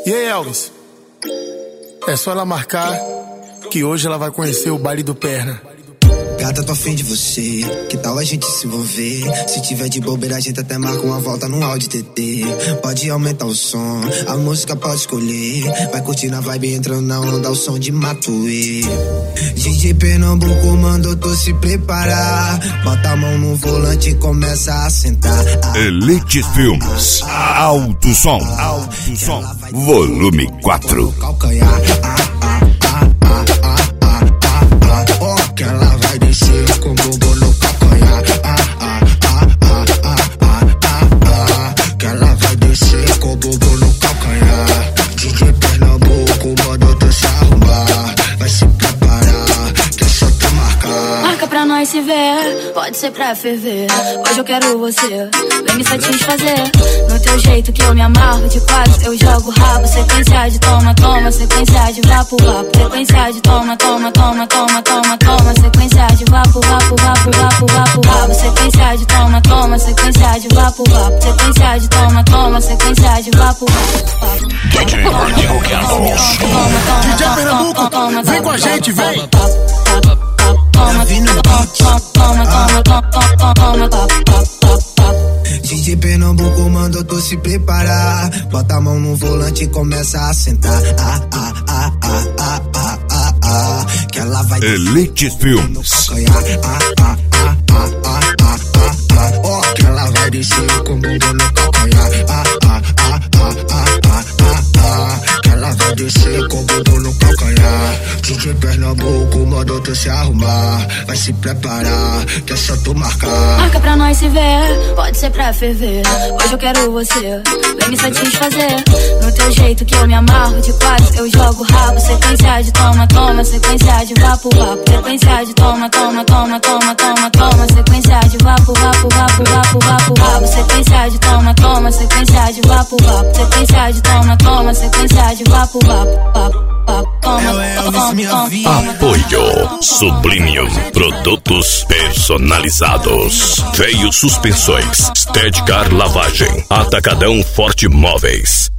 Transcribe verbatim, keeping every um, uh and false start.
E aí, Elvis? É só ela marcar que hoje ela vai conhecer o baile do Perna. Gata, tô afim de você, que tal a gente se envolver? Se tiver de bobeira a gente até marca uma volta no áudio T T. Pode aumentar o som, a música pode escolher. Vai curtir na vibe entrando na onda, o som de Matuê. D J Pernambuco mandou tu se preparar. Bota a mão no volante e começa a sentar. Elite Filmes, alto som, alto som, volume quatro. Calcanhar, ah, ah, ah, ah, ah, ah, ah, oh, que ela vai descer com bumbum no calcanhar. Ah, ah, ah, ah, ah, ah, ah, ah, que ela vai descer com bumbum no calcanhar. D J Pernambuco mandou tu se arrumar. Vai se preparar, que é só tu marcar. Marca pra nós se ver, pode ser pra ferver. Hoje eu quero você, vem me satisfazer. No teu jeito que eu me amarro de quatro, eu jogo rabo. Sequência de toma, toma, sequência de vapo, vapo. Sequência de toma, toma, toma, toma, toma, toma. Sequência de vapo, vapo, vapo, vapo, vapo, vapo. Sequência de toma, toma, sequência de vapo, vapo. Sequência de toma, toma, sequência de vapo, vapo. D J Rodrigo Campos. D J Pernambuco, vem com a gente, vem. Toma, toma, toma, toma, toma, toma, toma. D J Pernambuco mandou tu se preparar. Bota a mão no volante e começa a sentar. Ah, ah, ah, ah, ah, ah, ah, ah, que ela vai Elite Filmes. Ah, ah, ah, ah, ah, ah, ah, ah, oh, que ela vai descer com o bumbum no calcanhar. Ah, ah, ah, ah, ah, ah, ah, ah, que ela vai descer com o bumbum no calcanhar. D J Pernambuco mandou tu se arrumar. Vai se preparar, que é só tu marcar. Marca pra nós se ver, pode ser pra ferver. Hoje eu quero você, vem me satisfazer. No teu jeito que eu me amarro de quatro, eu jogo rabo. Sequência de toma, toma, sequência de vapo, vapo. Sequência de toma, toma, toma, toma, toma, toma. Sequência de vapo, vapo, vapo, vapo, vapo, vapo. Sequência de toma, toma, sequência de vapo, vapo. Sequência de toma, toma, sequência de vapo, vapo, vapo. Apoio Sublimio, produtos personalizados. Veio Suspensões, Steadcar Lavagem, Atacadão Forte Móveis.